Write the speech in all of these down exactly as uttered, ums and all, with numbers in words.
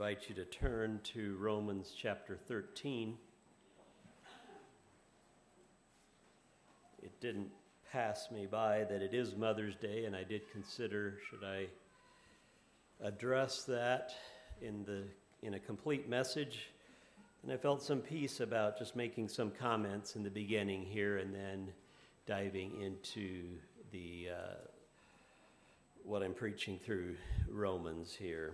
I invite you to turn to Romans chapter thirteen. It didn't pass me by that it is Mother's Day, and I did consider, should I address that in the in a complete message? And I felt some peace about just making some comments in the beginning here and then diving into the uh, what I'm preaching through Romans here.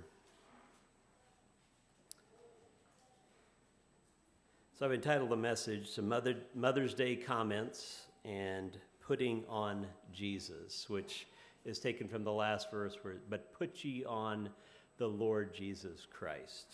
So I've entitled the message to Mother, Mother's Day Comments and Putting on Jesus, which is taken from the last verse, where, but put ye on the Lord Jesus Christ.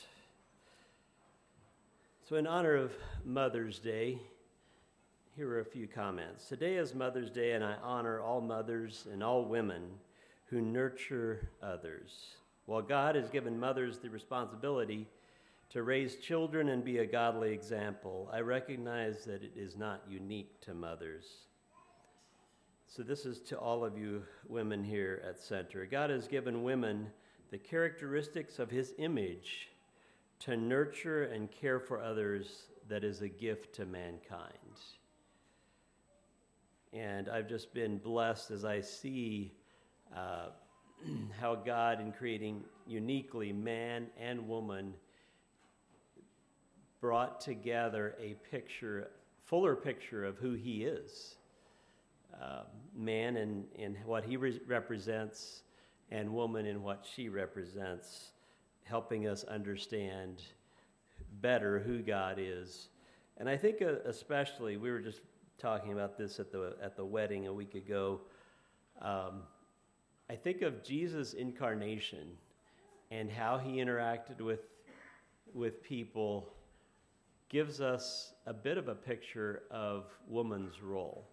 So in honor of Mother's Day, here are a few comments. Today is Mother's Day, and I honor all mothers and all women who nurture others. While God has given mothers the responsibility to raise children and be a godly example, I recognize that it is not unique to mothers. So this is to all of you women here at Center. God has given women the characteristics of his image to nurture and care for others that is a gift to mankind. And I've just been blessed as I see uh, how God, in creating uniquely man and woman, brought together a picture, fuller picture of who he is. Uh, man and, and what he re- represents, and woman and what she represents, helping us understand better who God is. And I think uh, especially, we were just talking about this at the at the wedding a week ago, um, I think of Jesus' incarnation and how he interacted with with people gives us a bit of a picture of woman's role.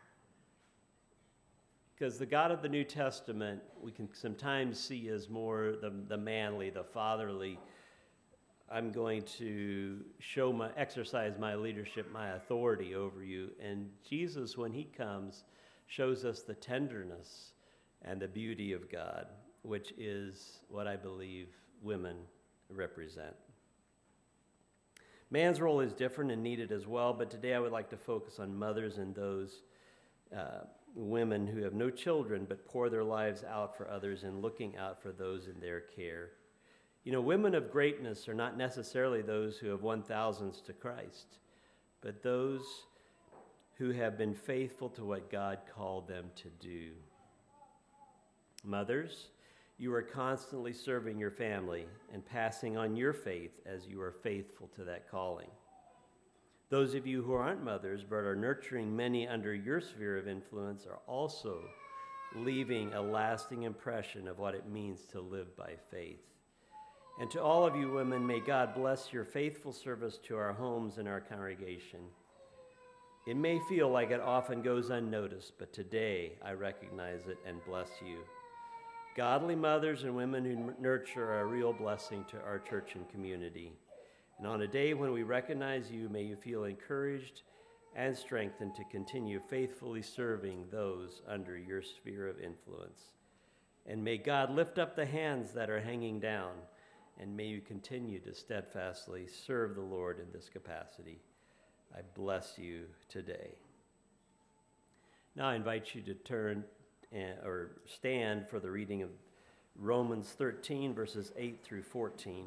Because the God of the New Testament, we can sometimes see as more the, the manly, the fatherly. I'm going to show my, exercise my leadership, my authority over you. And Jesus, when he comes, shows us the tenderness and the beauty of God, which is what I believe women represent. Man's role is different and needed as well, but today I would like to focus on mothers and those uh, women who have no children but pour their lives out for others and looking out for those in their care. You know, women of greatness are not necessarily those who have won thousands to Christ, but those who have been faithful to what God called them to do. Mothers, you are constantly serving your family and passing on your faith as you are faithful to that calling. Those of you who aren't mothers but are nurturing many under your sphere of influence are also leaving a lasting impression of what it means to live by faith. And to all of you women, may God bless your faithful service to our homes and our congregation. It may feel like it often goes unnoticed, but today I recognize it and bless you. Godly mothers and women who nurture are a real blessing to our church and community. And on a day when we recognize you, may you feel encouraged and strengthened to continue faithfully serving those under your sphere of influence. And may God lift up the hands that are hanging down, and may you continue to steadfastly serve the Lord in this capacity. I bless you today. Now I invite you to turn or stand for the reading of Romans thirteen, verses eight through fourteen.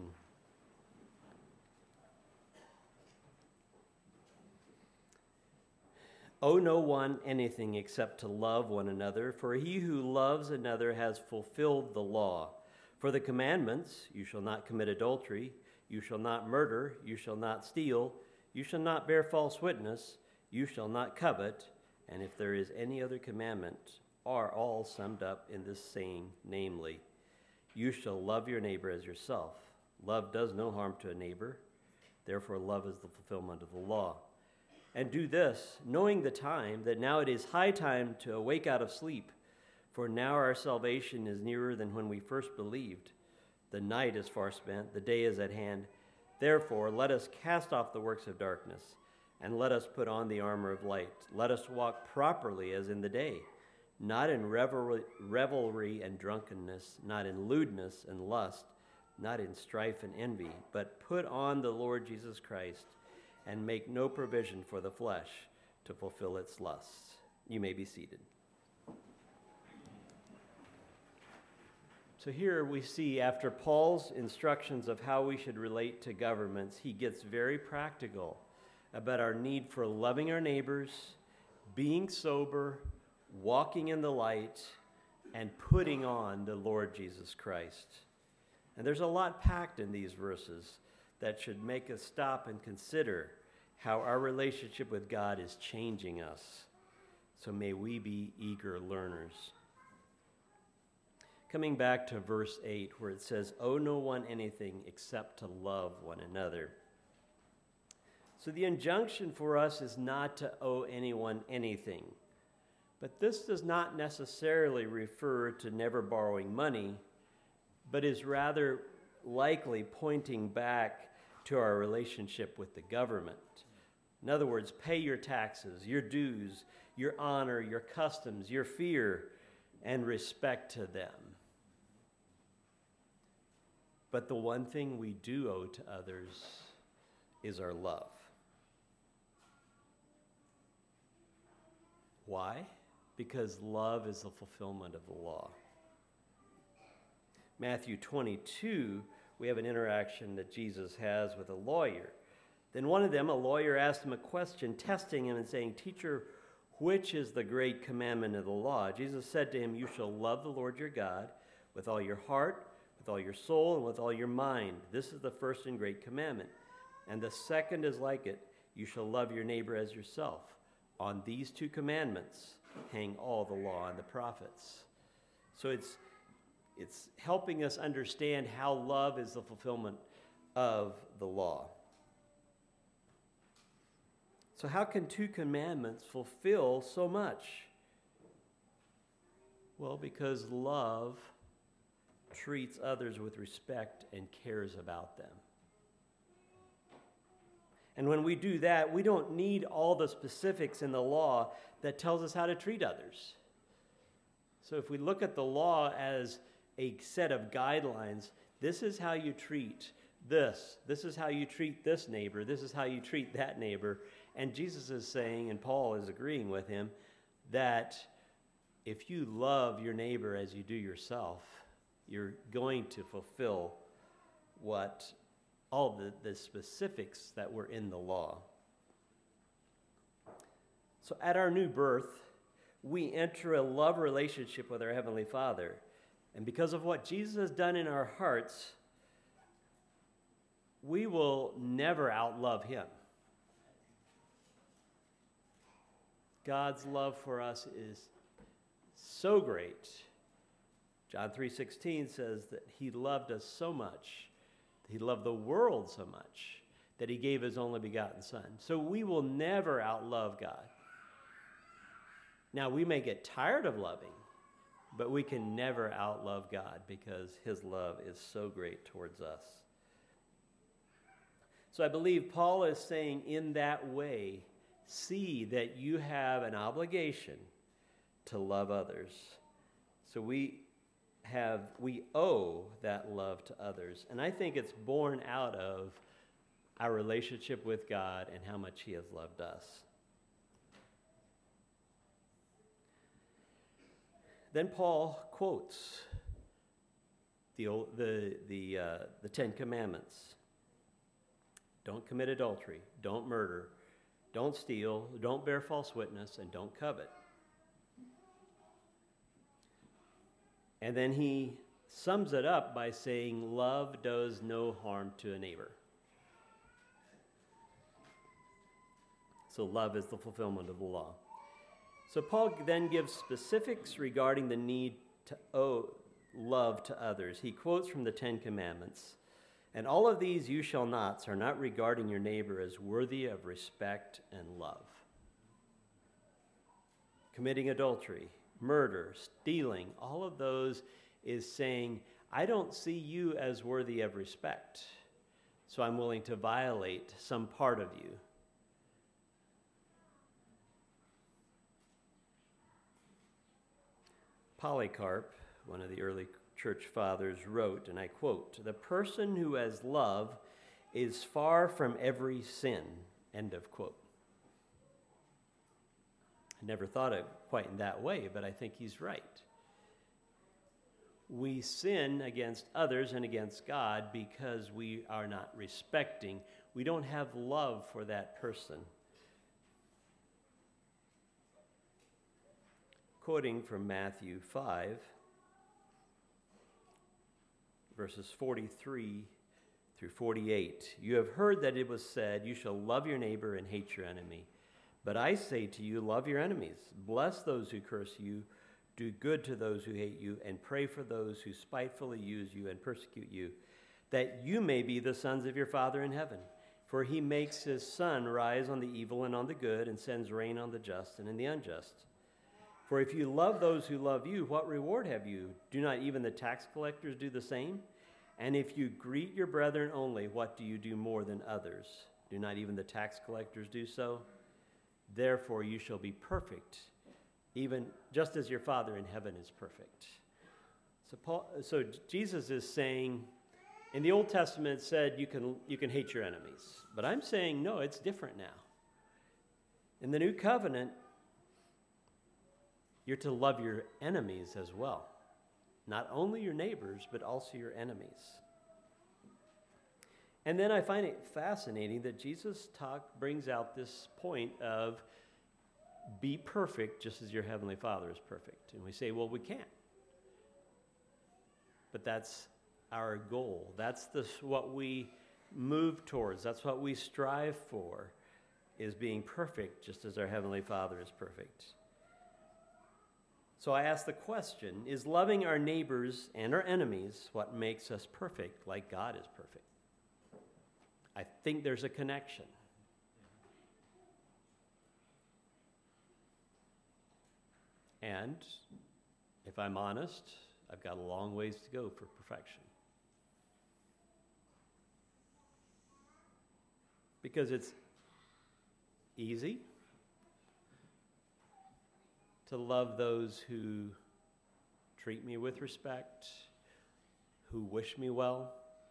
Owe no one anything except to love one another, for he who loves another has fulfilled the law. For the commandments, you shall not commit adultery, you shall not murder, you shall not steal, you shall not bear false witness, you shall not covet, and if there is any other commandment, are all summed up in this saying, namely, you shall love your neighbor as yourself. Love does no harm to a neighbor. Therefore, love is the fulfillment of the law. And do this, knowing the time, that now it is high time to awake out of sleep, for now our salvation is nearer than when we first believed. The night is far spent, the day is at hand. Therefore, let us cast off the works of darkness, and let us put on the armor of light. Let us walk properly as in the day, not in revelry, revelry and drunkenness, not in lewdness and lust, not in strife and envy, but put on the Lord Jesus Christ and make no provision for the flesh to fulfill its lusts. You may be seated. So here we see, after Paul's instructions of how we should relate to governments, he gets very practical about our need for loving our neighbors, being sober, walking in the light, and putting on the Lord Jesus Christ. And there's a lot packed in these verses that should make us stop and consider how our relationship with God is changing us. So may we be eager learners. Coming back to verse eight, where it says, "Owe no one anything except to love one another." So the injunction for us is not to owe anyone anything. But this does not necessarily refer to never borrowing money, but is rather likely pointing back to our relationship with the government. In other words, pay your taxes, your dues, your honor, your customs, your fear, and respect to them. But the one thing we do owe to others is our love. Why? Because love is the fulfillment of the law. Matthew twenty-two, we have an interaction that Jesus has with a lawyer. Then one of them, a lawyer, asked him a question, testing him and saying, "Teacher, which is the great commandment of the law?" Jesus said to him, "You shall love the Lord your God with all your heart, with all your soul, and with all your mind. This is the first and great commandment. And the second is like it. You shall love your neighbor as yourself. On these two commandments hang all the law and the prophets." So it's it's helping us understand how love is the fulfillment of the law. So how can two commandments fulfill so much? Well, because love treats others with respect and cares about them. And when we do that, we don't need all the specifics in the law that tells us how to treat others. So if we look at the law as a set of guidelines, this is how you treat this. This is how you treat this neighbor. This is how you treat that neighbor. And Jesus is saying, and Paul is agreeing with him, that if you love your neighbor as you do yourself, you're going to fulfill what all the, the specifics that were in the law. So at our new birth, we enter a love relationship with our Heavenly Father. And because of what Jesus has done in our hearts, we will never outlove him. God's love for us is so great. John three sixteen says that he loved us so much, he loved the world so much, that he gave his only begotten Son. So we will never outlove God. Now, we may get tired of loving, but we can never outlove God because his love is so great towards us. So I believe Paul is saying in that way, see that you have an obligation to love others. So we have, we owe that love to others. And I think it's born out of our relationship with God and how much he has loved us. Then Paul quotes the the the uh, the Ten Commandments. Don't commit adultery. Don't murder. Don't steal. Don't bear false witness, and don't covet. And then he sums it up by saying, "Love does no harm to a neighbor." So love is the fulfillment of the law. So Paul then gives specifics regarding the need to owe love to others. He quotes from the Ten Commandments, "And all of these you shall nots are not regarding your neighbor as worthy of respect and love." Committing adultery, murder, stealing, all of those is saying, I don't see you as worthy of respect, so I'm willing to violate some part of you. Polycarp, one of the early church fathers wrote, and I quote, "The person who has love is far from every sin," end of quote. I never thought of it quite in that way, but I think he's right. We sin against others and against God because we are not respecting. We don't have love for that person. Quoting from Matthew five, verses forty-three through forty-eight. "You have heard that it was said, 'You shall love your neighbor and hate your enemy.' But I say to you, love your enemies. Bless those who curse you. Do good to those who hate you, and pray for those who spitefully use you and persecute you, that you may be the sons of your Father in heaven. For he makes his sun rise on the evil and on the good, and sends rain on the just and on the unjust. For if you love those who love you, what reward have you? Do not even the tax collectors do the same? And if you greet your brethren only, what do you do more than others? Do not even the tax collectors do so? Therefore you shall be perfect, even just as your Father in heaven is perfect." So, Paul, so Jesus is saying, in the Old Testament it said you can, you can hate your enemies. But I'm saying, no, it's different now. In the New Covenant, you're to love your enemies as well. Not only your neighbors, but also your enemies. And then I find it fascinating that Jesus talk brings out this point of be perfect just as your Heavenly Father is perfect. And we say, well, we can't. But that's our goal. That's the, what we move towards. That's what we strive for, is being perfect just as our Heavenly Father is perfect. So I ask the question, is loving our neighbors and our enemies what makes us perfect like God is perfect? I think there's a connection. And if I'm honest, I've got a long ways to go for perfection. Because it's easy to love those who treat me with respect, who wish me well,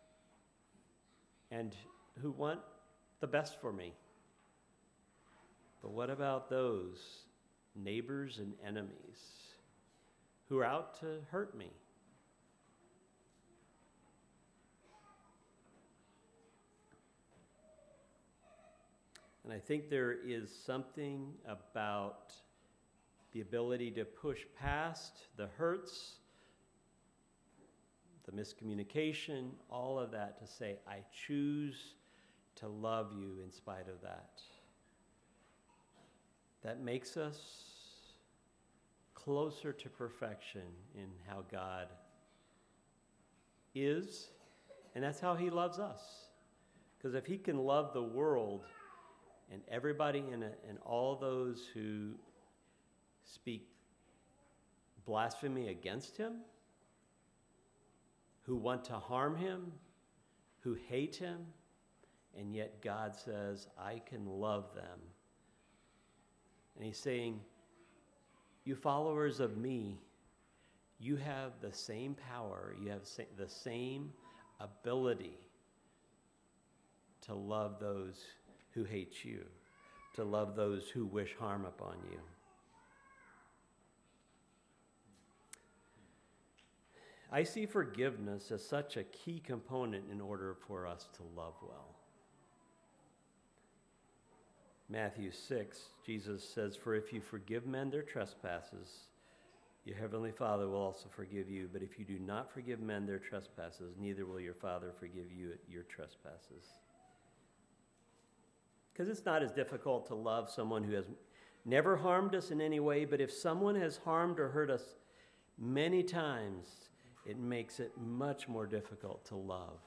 and who want the best for me. But what about those neighbors and enemies who are out to hurt me? And I think there is something about the ability to push past the hurts, the miscommunication, all of that to say, I choose to love you in spite of that. That makes us closer to perfection in how God is, and that's how he loves us. Because if he can love the world and everybody in it, and all those who speak blasphemy against him, who want to harm him, who hate him, and yet God says, I can love them. And he's saying, you followers of me, you have the same power, you have the same ability to love those who hate you, to love those who wish harm upon you. I see forgiveness as such a key component in order for us to love well. Matthew six, Jesus says, for if you forgive men their trespasses, your heavenly Father will also forgive you. But if you do not forgive men their trespasses, neither will your Father forgive you your trespasses. Because it's not as difficult to love someone who has never harmed us in any way, but if someone has harmed or hurt us many times, it makes it much more difficult to love.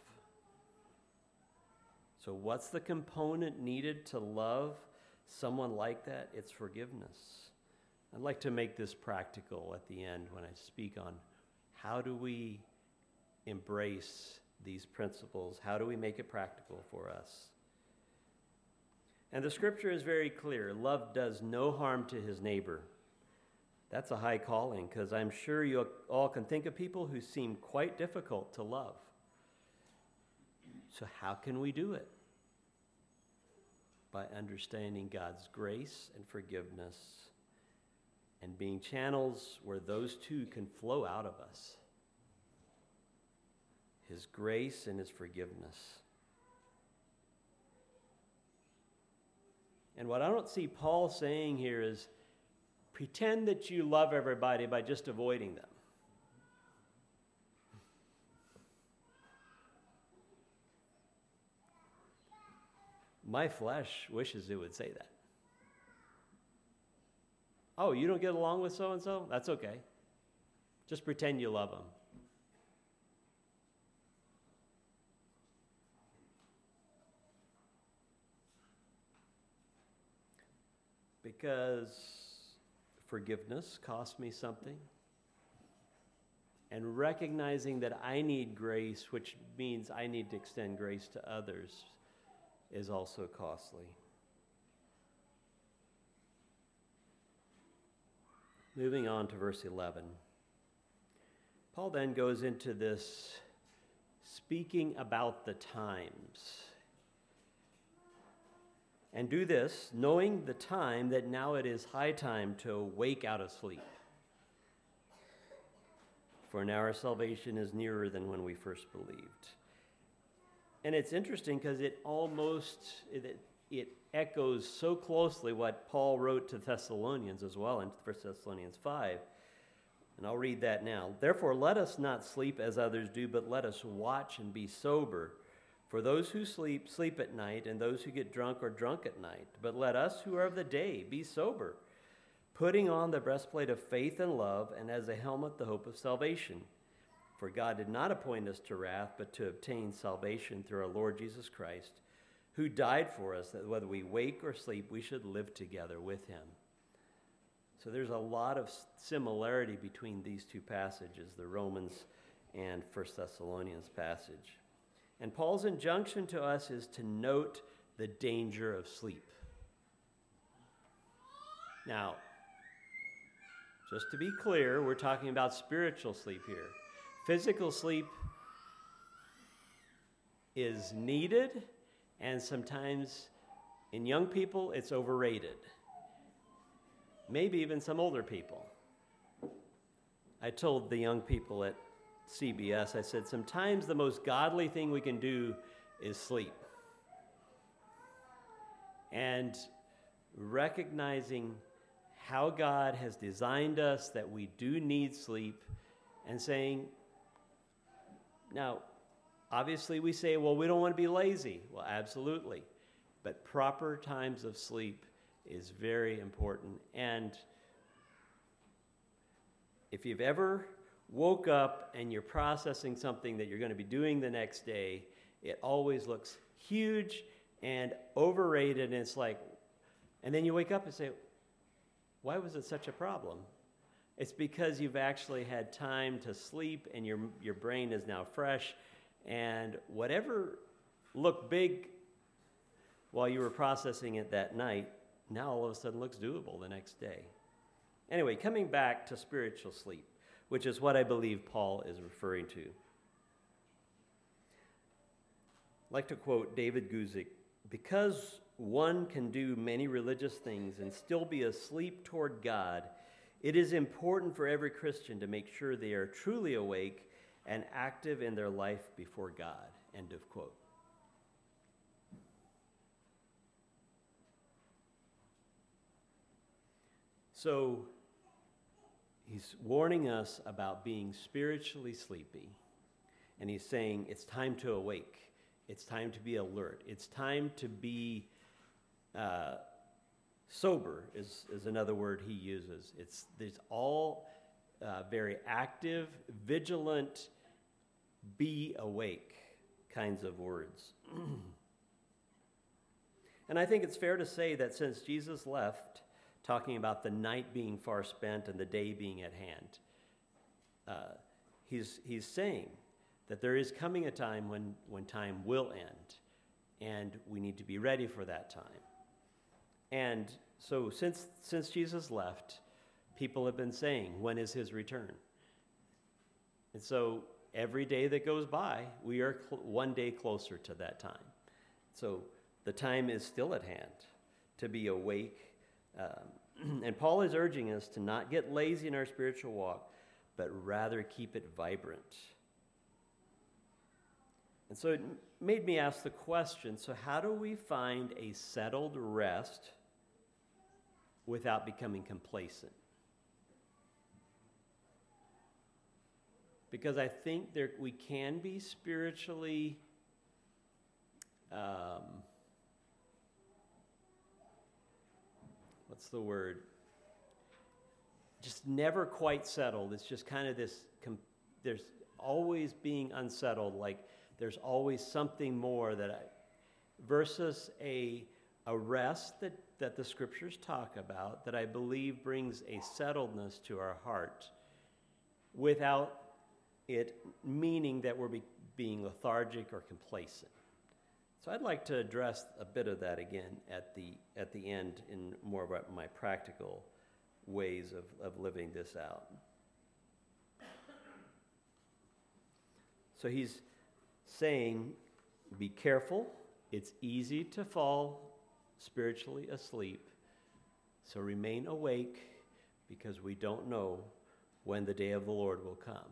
So what's the component needed to love someone like that? It's forgiveness. I'd like to make this practical at the end when I speak on how do we embrace these principles? How do we make it practical for us? And the scripture is very clear. Love does no harm to his neighbor. That's a high calling, because I'm sure you all can think of people who seem quite difficult to love. So how can we do it? By understanding God's grace and forgiveness and being channels where those two can flow out of us. His grace and his forgiveness. And what I don't see Paul saying here is pretend that you love everybody by just avoiding them. My flesh wishes it would say that. Oh, you don't get along with so-and-so? That's okay. Just pretend you love them. Because forgiveness cost me something. And recognizing that I need grace, which means I need to extend grace to others, is also costly. Moving on to verse eleven. Paul then goes into this speaking about the times. And do this, knowing the time that now it is high time to wake out of sleep. For now our salvation is nearer than when we first believed. And it's interesting because it almost, it, it echoes so closely what Paul wrote to Thessalonians as well in First Thessalonians five. And I'll read that now. Therefore, let us not sleep as others do, but let us watch and be sober. For those who sleep, sleep at night, and those who get drunk are drunk at night. But let us who are of the day be sober, putting on the breastplate of faith and love, and as a helmet the hope of salvation. For God did not appoint us to wrath, but to obtain salvation through our Lord Jesus Christ, who died for us, that whether we wake or sleep, we should live together with him. So there's a lot of similarity between these two passages, the Romans and First Thessalonians passage. And Paul's injunction to us is to note the danger of sleep. Now, just to be clear, we're talking about spiritual sleep here. Physical sleep is needed, and sometimes in young people, it's overrated. Maybe even some older people. I told the young people at C B S, I said, sometimes the most godly thing we can do is sleep. And recognizing how God has designed us, that we do need sleep, and saying, now, obviously we say, well, we don't want to be lazy. Well, absolutely. But proper times of sleep is very important. And if you've ever woke up and you're processing something that you're going to be doing the next day, it always looks huge and overrated. And it's like, and then you wake up and say, why was it such a problem? It's because you've actually had time to sleep and your your brain is now fresh, and whatever looked big while you were processing it that night, now all of a sudden looks doable the next day. Anyway, coming back to spiritual sleep, which is what I believe Paul is referring to. I'd like to quote David Guzik, because one can do many religious things and still be asleep toward God, it is important for every Christian to make sure they are truly awake and active in their life before God. End of quote. So he's warning us about being spiritually sleepy. And he's saying it's time to awake. It's time to be alert. It's time to be uh, sober is, is another word he uses. It's there's all uh, very active, vigilant, be awake kinds of words. And I think it's fair to say that since Jesus left, talking about the night being far spent and the day being at hand, uh, he's he's saying that there is coming a time when, when time will end, and we need to be ready for that time. And so since since Jesus left, people have been saying, when is his return? And so every day that goes by, we are cl- one day closer to that time. So the time is still at hand to be awake. Um, and Paul is urging us to not get lazy in our spiritual walk, but rather keep it vibrant. And so it made me ask the question, so how do we find a settled rest without becoming complacent? Because I think there we can be spiritually um, what's the word? Just never quite settled. It's just kind of this, com- there's always being unsettled, like there's always something more that I, versus a, a rest that, that the scriptures talk about that I believe brings a settledness to our heart without it meaning that we're be, being lethargic or complacent. So I'd like to address a bit of that again at the at the end in more about my practical ways of, of living this out. So he's saying, be careful. It's easy to fall spiritually asleep. So remain awake, because we don't know when the day of the Lord will come.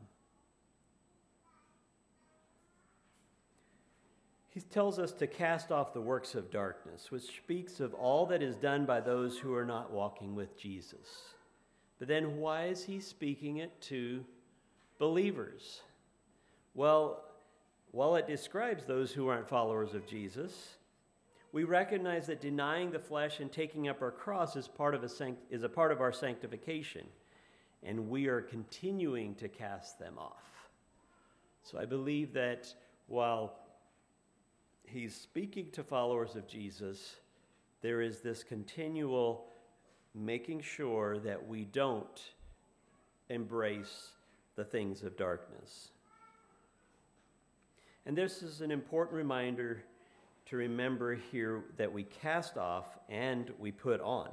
He tells us to cast off the works of darkness, which speaks of all that is done by those who are not walking with Jesus. But then why is he speaking it to believers? Well, while it describes those who aren't followers of Jesus, we recognize that denying the flesh and taking up our cross is part of a sanct- is a part of our sanctification, and we are continuing to cast them off. So I believe that while he's speaking to followers of Jesus, there is this continual making sure that we don't embrace the things of darkness. And this is an important reminder to remember here that we cast off and we put on.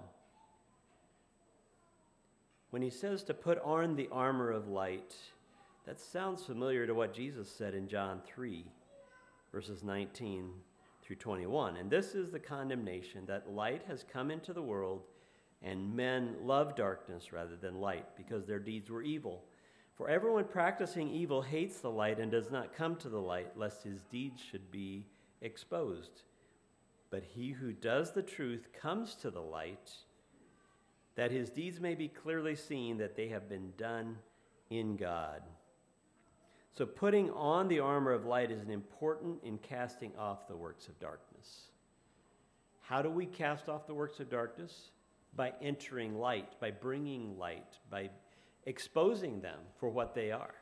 When he says to put on the armor of light, that sounds familiar to what Jesus said in John three, verses nineteen through twenty-one. And this is the condemnation, that light has come into the world, and men love darkness rather than light, because their deeds were evil. For everyone practicing evil hates the light and does not come to the light, lest his deeds should be exposed. But he who does the truth comes to the light, that his deeds may be clearly seen that they have been done in God. So putting on the armor of light is important in casting off the works of darkness. How do we cast off the works of darkness? By entering light, by bringing light, by exposing them for what they are.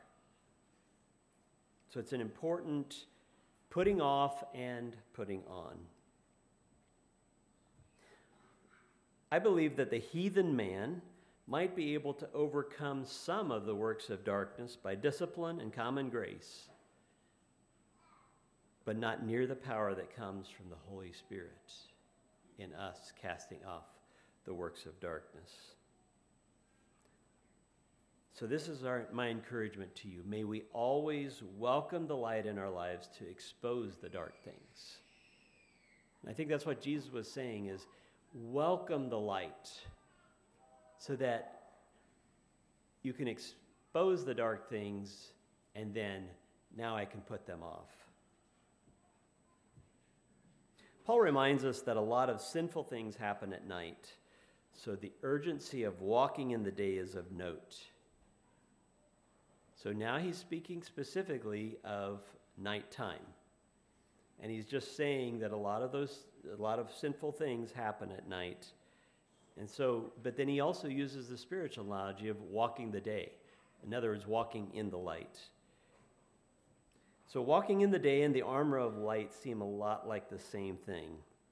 So it's an important putting off and putting on. I believe that the heathen man might be able to overcome some of the works of darkness by discipline and common grace, but not near the power that comes from the Holy Spirit in us casting off the works of darkness. So this is our, my encouragement to you. May we always welcome the light in our lives to expose the dark things. And I think that's what Jesus was saying, is welcome the light so that you can expose the dark things, and then now I can put them off. Paul reminds us that a lot of sinful things happen at night, so the urgency of walking in the day is of note. So now he's speaking specifically of nighttime. And he's just saying that a lot of those, a lot of sinful things happen at night. And so, but then he also uses the spiritual analogy of walking the day. In other words, walking in the light. So walking in the day and the armor of light seem a lot like the same thing.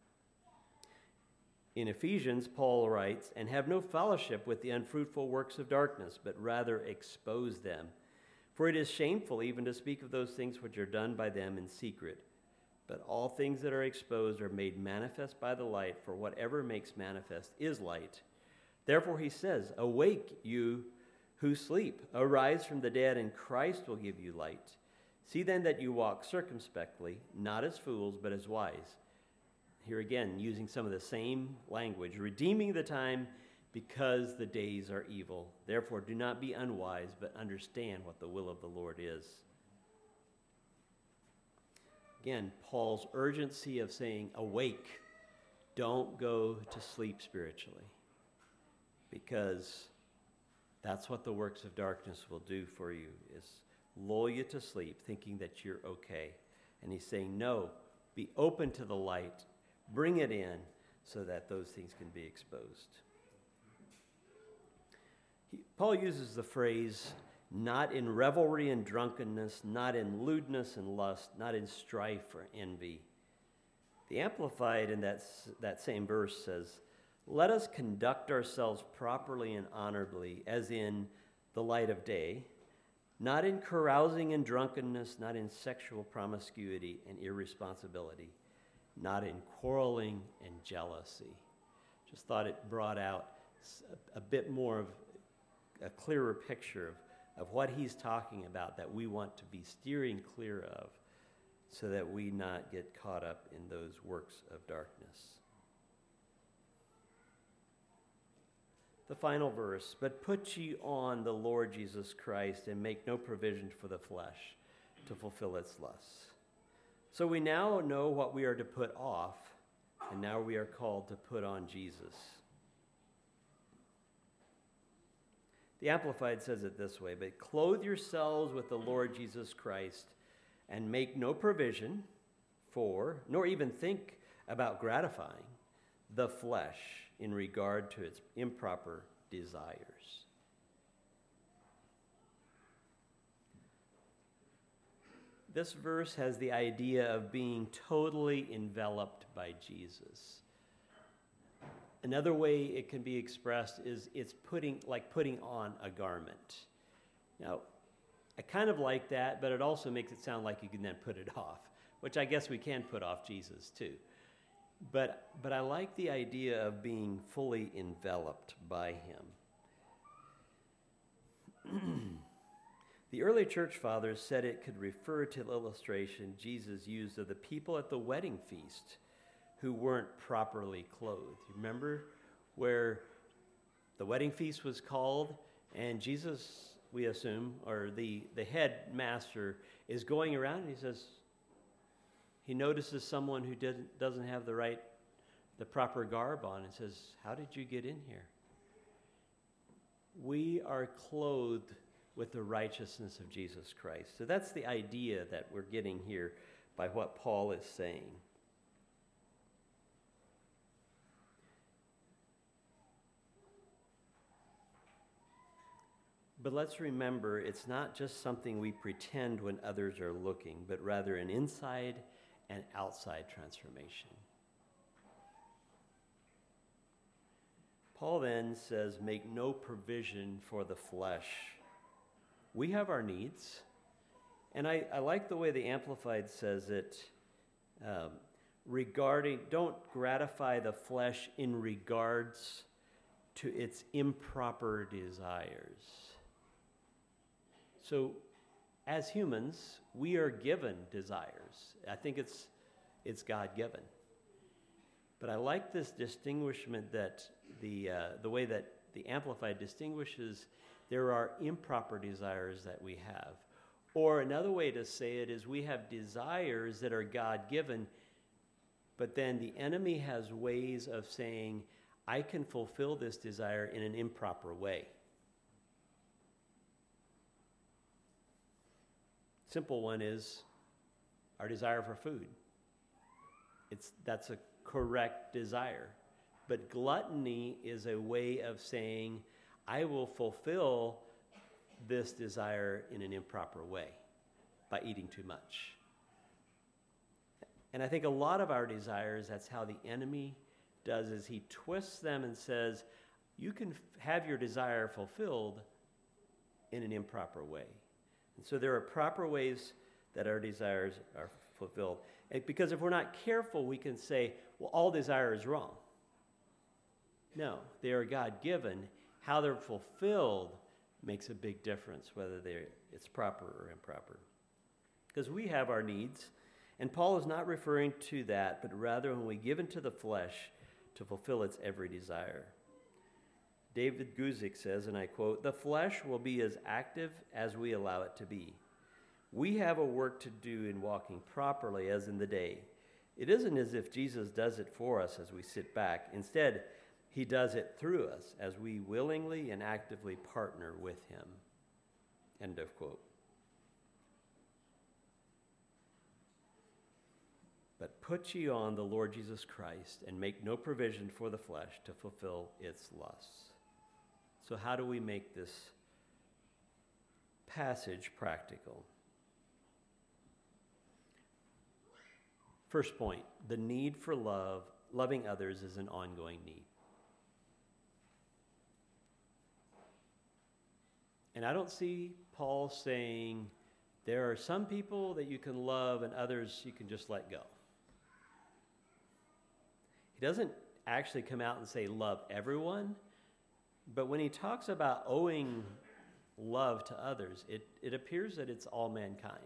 In Ephesians, Paul writes, "And have no fellowship with the unfruitful works of darkness, but rather expose them. For it is shameful even to speak of those things which are done by them in secret. But all things that are exposed are made manifest by the light, for whatever makes manifest is light. Therefore he says, awake, you who sleep. Arise from the dead, and Christ will give you light. See then that you walk circumspectly, not as fools, but as wise. Here again, using some of the same language, redeeming the time because the days are evil. Therefore do not be unwise, but understand what the will of the Lord is. Again, Paul's urgency of saying, awake, don't go to sleep spiritually, because that's what the works of darkness will do for you, is lull you to sleep thinking that you're okay. And he's saying, no, be open to the light, bring it in so that those things can be exposed. He, Paul uses the phrase, not in revelry and drunkenness, not in lewdness and lust, not in strife or envy. The Amplified in that, that same verse says, let us conduct ourselves properly and honorably, as in the light of day, not in carousing and drunkenness, not in sexual promiscuity and irresponsibility, not in quarreling and jealousy. Just thought it brought out a, a bit more of a clearer picture of of what he's talking about that we want to be steering clear of, so that we not get caught up in those works of darkness. The final verse, but put ye on the Lord Jesus Christ, and make no provision for the flesh to fulfill its lusts. So we now know what we are to put off, and now we are called to put on Jesus. The Amplified says it this way, but clothe yourselves with the Lord Jesus Christ, and make no provision for, nor even think about gratifying the flesh in regard to its improper desires. This verse has the idea of being totally enveloped by Jesus. Another way it can be expressed is it's putting, like putting on a garment. Now, I kind of like that, but it also makes it sound like you can then put it off, which I guess we can put off Jesus too. But, but I like the idea of being fully enveloped by him. The early church fathers said it could refer to the illustration Jesus used of the people at the wedding feast who weren't properly clothed. You remember where the wedding feast was called, and Jesus, we assume, or the, the head master, is going around and he says, he notices someone who didn't, doesn't have the right, the proper garb on, and says, how did you get in here? We are clothed with the righteousness of Jesus Christ. So that's the idea that we're getting here by what Paul is saying. But let's remember, it's not just something we pretend when others are looking, but rather an inside and outside transformation. Paul then says, make no provision for the flesh. We have our needs. And I, I like the way the Amplified says it, um, regarding, don't gratify the flesh in regards to its improper desires. So, as humans, we are given desires. I think it's it's God-given. But I like this distinguishment that the uh, the way that the Amplified distinguishes there are improper desires that we have. Or another way to say it is we have desires that are God-given, but then the enemy has ways of saying, I can fulfill this desire in an improper way. Simple one is our desire for food. It's that's a correct desire. But gluttony is a way of saying, I will fulfill this desire in an improper way by eating too much. And I think a lot of our desires, that's how the enemy does, is he twists them and says, you can have your desire fulfilled in an improper way. And so there are proper ways that our desires are fulfilled. And because if we're not careful, we can say, well, all desire is wrong. No, they are God-given. How they're fulfilled makes a big difference, whether they're, it's proper or improper. Because we have our needs, and Paul is not referring to that, but rather when we give into the flesh to fulfill its every desire. David Guzik says, and I quote, "The flesh will be as active as we allow it to be. We have a work to do in walking properly as in the day. It isn't as if Jesus does it for us as we sit back. Instead, he does it through us as we willingly and actively partner with him." End of quote. "But put ye on the Lord Jesus Christ, and make no provision for the flesh to fulfill its lusts." So how do we make this passage practical? First point, the need for love, loving others is an ongoing need. And I don't see Paul saying there are some people that you can love and others you can just let go. He doesn't actually come out and say love everyone, but when he talks about owing love to others, it, it appears that it's all mankind.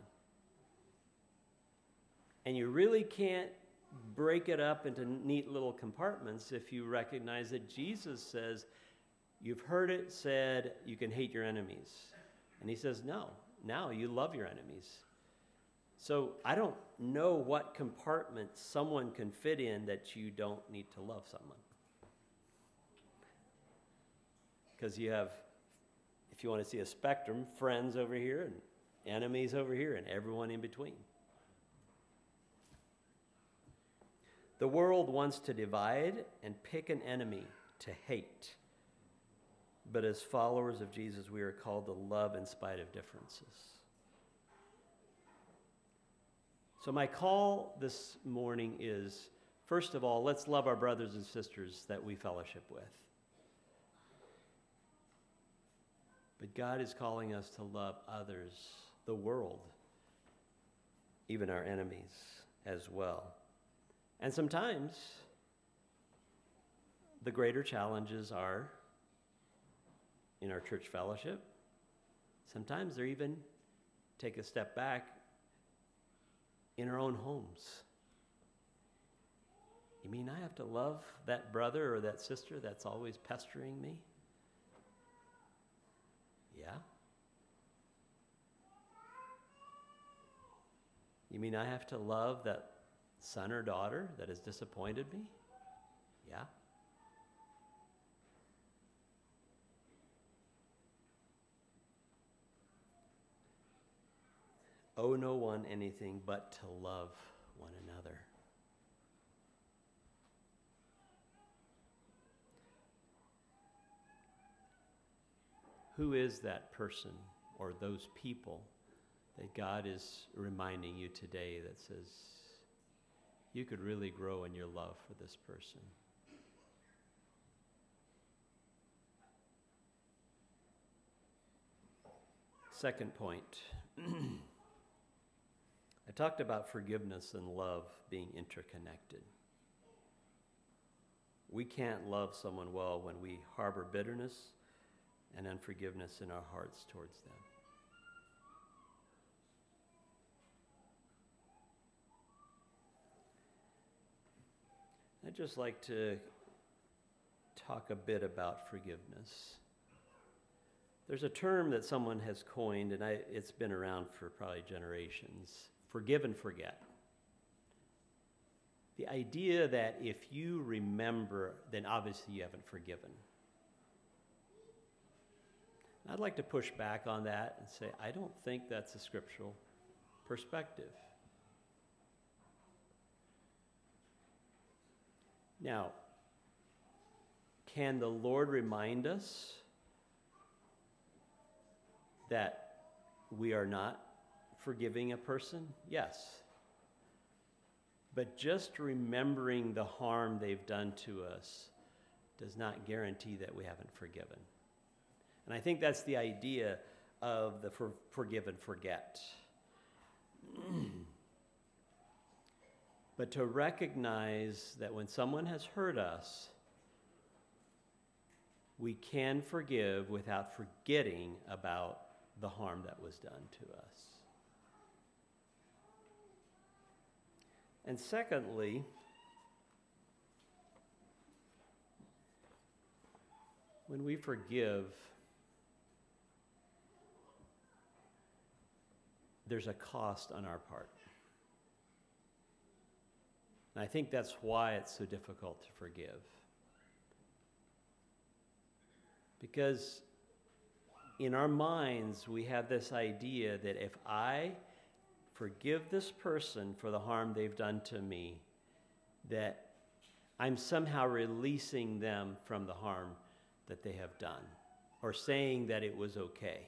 And you really can't break it up into neat little compartments if you recognize that Jesus says, you've heard it said, you can hate your enemies. And he says, no, now you love your enemies. So I don't know what compartment someone can fit in that you don't need to love someone. Because you have, if you want to see a spectrum, friends over here and enemies over here and everyone in between. The world wants to divide and pick an enemy to hate. But as followers of Jesus, we are called to love in spite of differences. So my call this morning is, first of all, let's love our brothers and sisters that we fellowship with. But God is calling us to love others, the world, even our enemies as well. And sometimes the greater challenges are in our church fellowship. Sometimes they're even, take a step back, in our own homes. You mean I have to love that brother or that sister that's always pestering me? Yeah. You mean I have to love that son or daughter that has disappointed me? Yeah. Owe no one anything but to love one another. Who is that person or those people that God is reminding you today that says you could really grow in your love for this person? Second point. I talked about forgiveness and love being interconnected. We can't love someone well when we harbor bitterness and unforgiveness in our hearts towards them. I'd just like to talk a bit about forgiveness. There's a term that someone has coined, and I, it's been around for probably generations. Forgive and forget. The idea that if you remember, then obviously you haven't forgiven. I'd like to push back on that and say, I don't think that's a scriptural perspective. Now, can the Lord remind us that we are not forgiving a person? Yes. But just remembering the harm they've done to us does not guarantee that we haven't forgiven. And I think that's the idea of the for, forgive and forget. But to recognize that when someone has hurt us, we can forgive without forgetting about the harm that was done to us. And secondly, when we forgive, there's a cost on our part. And I think that's why it's so difficult to forgive. Because in our minds, we have this idea that if I forgive this person for the harm they've done to me, that I'm somehow releasing them from the harm that they have done, or saying that it was okay.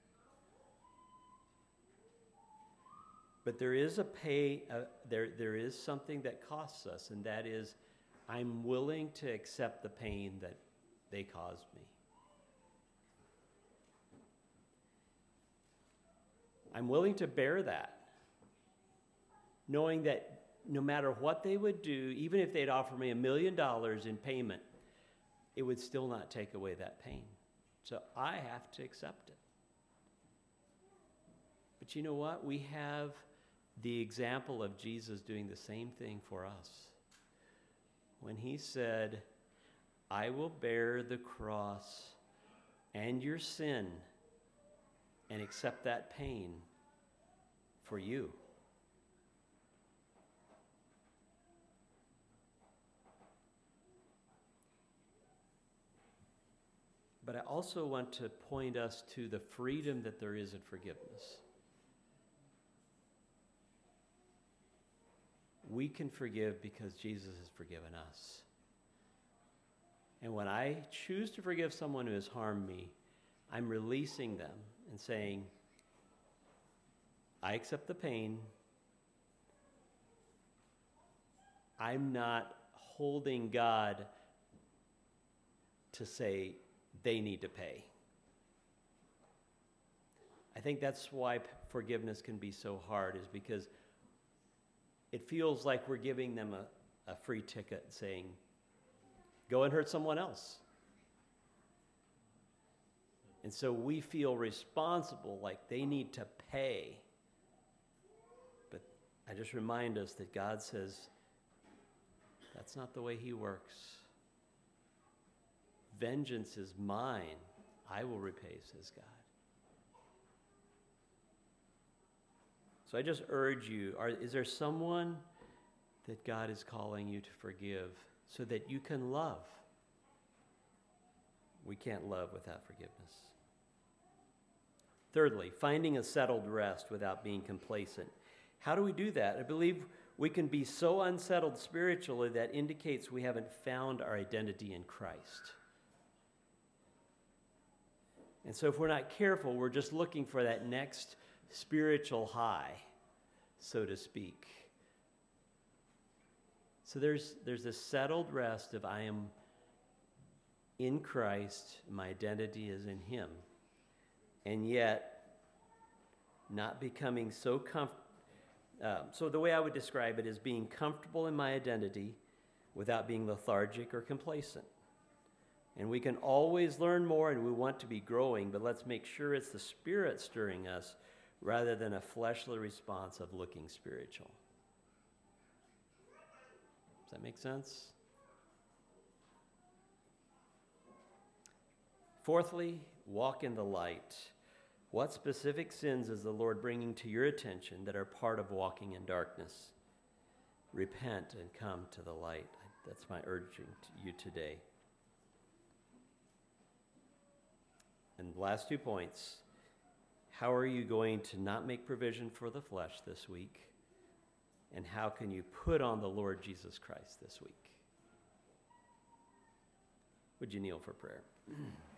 But there is a pay, uh, there, there is something that costs us, and that is I'm willing to accept the pain that they caused me. I'm willing to bear that, knowing that no matter what they would do, even if they'd offer me a million dollars in payment, it would still not take away that pain. So I have to accept it. But you know what? We have the example of Jesus doing the same thing for us. When he said, I will bear the cross and your sin and accept that pain for you. But I also want to point us to the freedom that there is in forgiveness. We can forgive because Jesus has forgiven us. And when I choose to forgive someone who has harmed me, I'm releasing them and saying, I accept the pain. I'm not holding God to say they need to pay. I think that's why forgiveness can be so hard, is because it feels like we're giving them a, a free ticket saying, go and hurt someone else. And so we feel responsible, like they need to pay. But I just remind us that God says, that's not the way he works. Vengeance is mine. I will repay, says God. So I just urge you, are, is there someone that God is calling you to forgive so that you can love? We can't love without forgiveness. Thirdly, finding a settled rest without being complacent. How do we do that? I believe we can be so unsettled spiritually that indicates we haven't found our identity in Christ. And so if we're not careful, we're just looking for that next spiritual high, so to speak. So there's there's a settled rest of I am in Christ, my identity is in him. And yet, not becoming so comfortable. Um, so the way I would describe it is being comfortable in my identity without being lethargic or complacent. And we can always learn more, and we want to be growing, but let's make sure it's the Spirit stirring us rather than a fleshly response of looking spiritual. Does that make sense? Fourthly, walk in the light. What specific sins is the Lord bringing to your attention that are part of walking in darkness? Repent and come to the light. That's my urging to you today. And last two points. How are you going to not make provision for the flesh this week? And how can you put on the Lord Jesus Christ this week? Would you kneel for prayer?